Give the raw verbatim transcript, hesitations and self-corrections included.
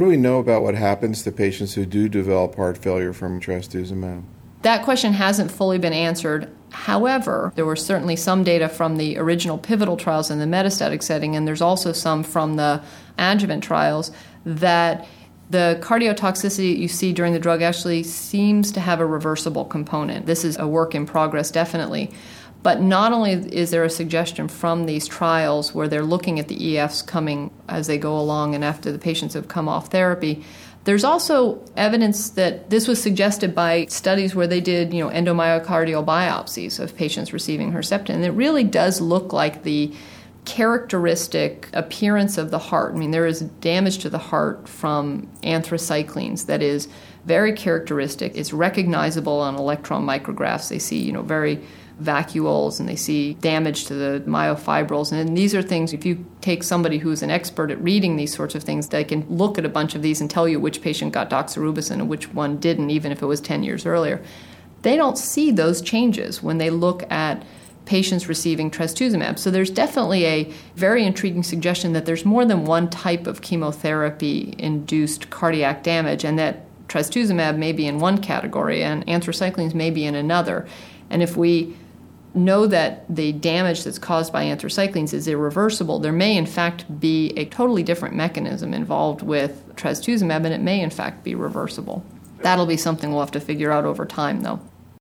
do we know about what happens to patients who do develop heart failure from trastuzumab? That question hasn't fully been answered. However, there were certainly some data from the original pivotal trials in the metastatic setting, and there's also some from the adjuvant trials, that the cardiotoxicity you see during the drug actually seems to have a reversible component. This is a work in progress, definitely. But not only is there a suggestion from these trials where they're looking at the E Fs coming as they go along and after the patients have come off therapy, there's also evidence that this was suggested by studies where they did, you know, endomyocardial biopsies of patients receiving Herceptin. And it really does look like the characteristic appearance of the heart. I mean, there is damage to the heart from anthracyclines that is very characteristic. It's recognizable on electron micrographs. They see, you know, very vacuoles, and they see damage to the myofibrils. And these are things, if you take somebody who's an expert at reading these sorts of things, they can look at a bunch of these and tell you which patient got doxorubicin and which one didn't, even if it was ten years earlier. They don't see those changes when they look at patients receiving trastuzumab. So there's definitely a very intriguing suggestion that there's more than one type of chemotherapy-induced cardiac damage, and that trastuzumab may be in one category and anthracyclines may be in another. And if we know that the damage that's caused by anthracyclines is irreversible, there may in fact be a totally different mechanism involved with trastuzumab, and it may in fact be reversible. That'll be something we'll have to figure out over time, though.